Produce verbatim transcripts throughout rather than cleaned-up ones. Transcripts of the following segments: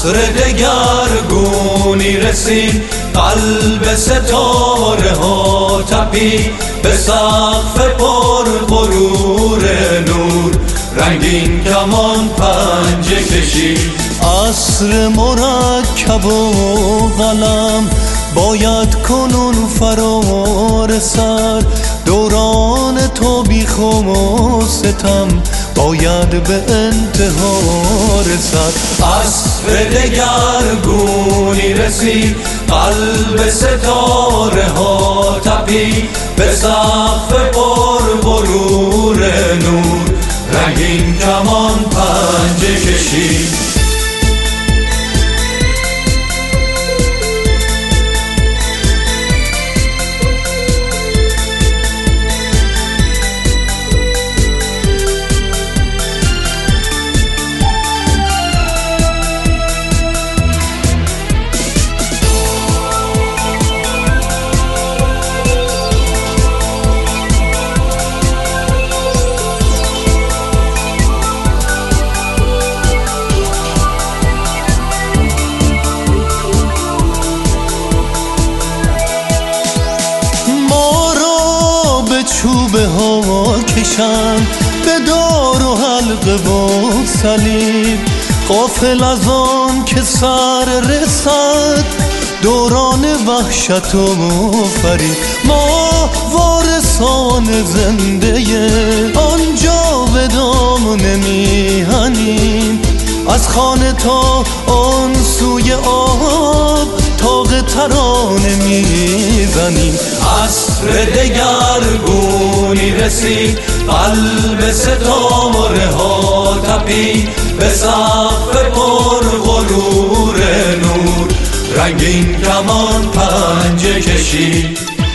عصر دگرگونی رسید، قلب ستاره ها تپید، به سقف پر غرور نور رنگین کمان پنجه کشید. عصر مرکب و قلم باید کنون فرا رسد، دوران تو بی خم و ستم باید به انتها رسد. عصر دگرگونی رسید، قلب ستاره ها تپید، به سقف پر غرور نور رنگین کمان پنجه کشید. چوبه ها کشند به دار و حلقه و صلیب، غافل از آن که سر رسد دوران وحشت و فریب. ما وارثان زنده آنجا به دام نمیهنیم، از خانه تا آن سوی آب تاق ترانه میزنیم. عصر دگرگونی رسید، قلب ستاره ها تپید، به سقف پر غرور نور رنگین کمان پنجه کشید.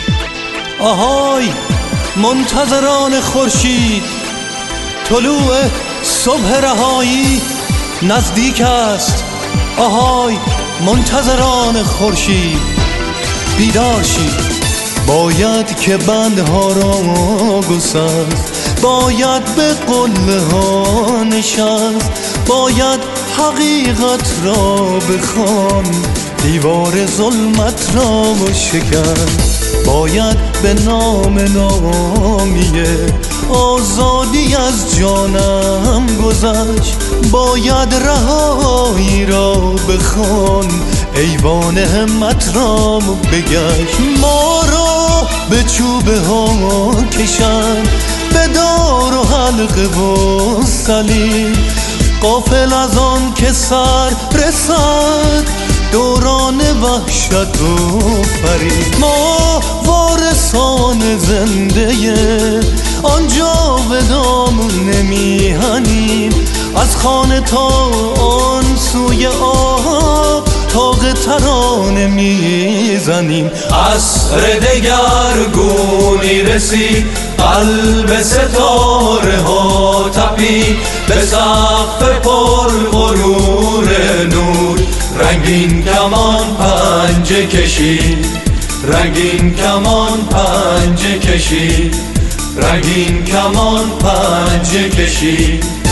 آهای منتظران خورشید، طلوع صبح رهایی نزدیک است. آهای منتظران خورشید، بیدار شید. باید که بندها را گسست، باید به قله ها نشست، باید حقیقت را بخوان، دیوار ظلمت را شکست. باید به نام نامیه آزادی از جانم گذشت، باید رهایی را بخوان، ایوان همت را بگشت. ما را به چوبه ها کشند به دار و حلقه و صلیب، غافل از آن که سر رسد دوران وحشت و فریب. ما وارثان زنده آنجا به دام نمیهنیم، از خانه تا آن سوی آب تاق ترانه میزنیم. عصر دگرگونی رسید، قلب ستاره ها تپید، به سقف پر غرور نور رنگین کمان پنجه کشید. رنگین کمان پنجه کشید، رنگین کمان پنجه کشید.